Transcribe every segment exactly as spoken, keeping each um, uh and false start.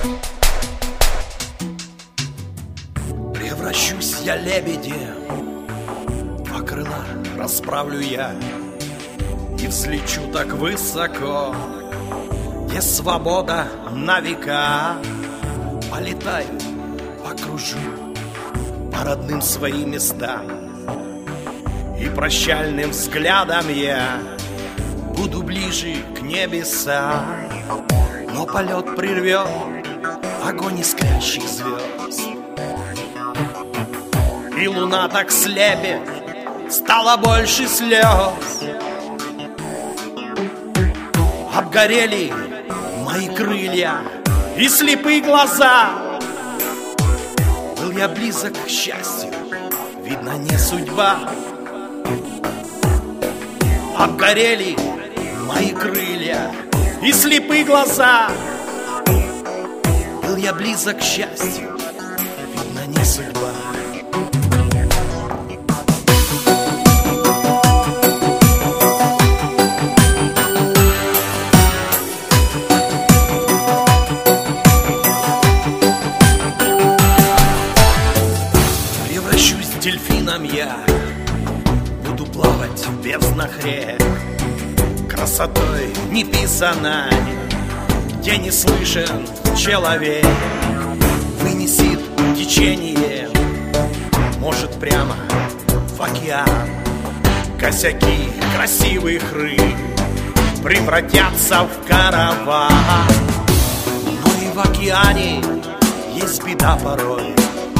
Превращусь я лебедем, два крыла расправлю я и взлечу так высоко, где свобода на века. Полетаю, покружу по родным своим местам, и прощальным взглядом я буду ближе к небесам. Но полет прервет огонь искрящих звезд, и луна так слепит, стало больше слез. Обгорели мои крылья и слепые глаза. Был я близок к счастью, видно, не судьба. Обгорели мои крылья и слепые глаза. Был я близок к счастью, видно, не судьба. Дельфином я буду плавать в безднах рек, красотой неписаной, где не слышен человек. Вынесет течение, может, прямо в океан. Косяки красивых рыб превратятся в караван. Но и в океане есть беда порой.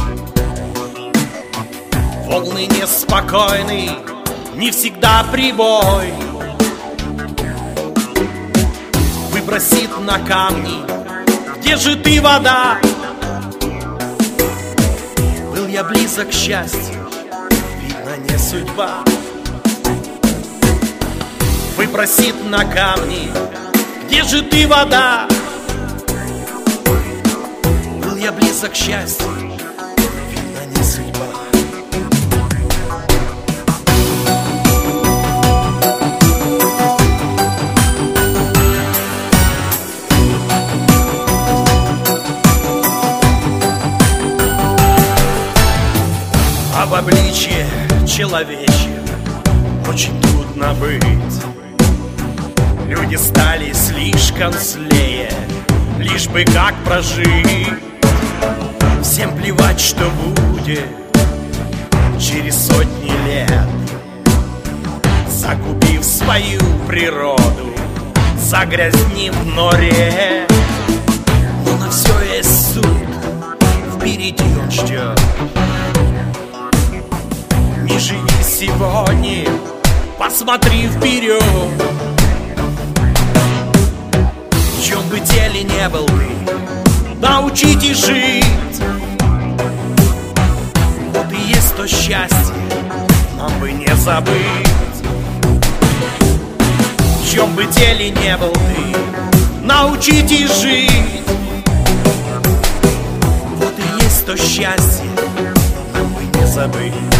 Волны неспокойны, не всегда прибой. Выбросит на камни, где же ты, вода? Был я близок к счастью, видно, не судьба. Выбросит на камни, где же ты, вода? Был я близок к счастью, видно, не судьба. А в обличье человечьем очень трудно быть. Люди стали слишком злее, лишь бы как прожить. Всем плевать, что будет через сотни лет, загубив свою природу, загрязнив норе. Но на все есть суд, впереди он ждет. Не живи сегодня, посмотри вперед. В чем бы деле не был ты, научитесь жить. Вот и есть то счастье, нам бы не забыть. В чем бы деле не был ты, научитесь жить. Вот и есть то счастье, нам бы не забыть.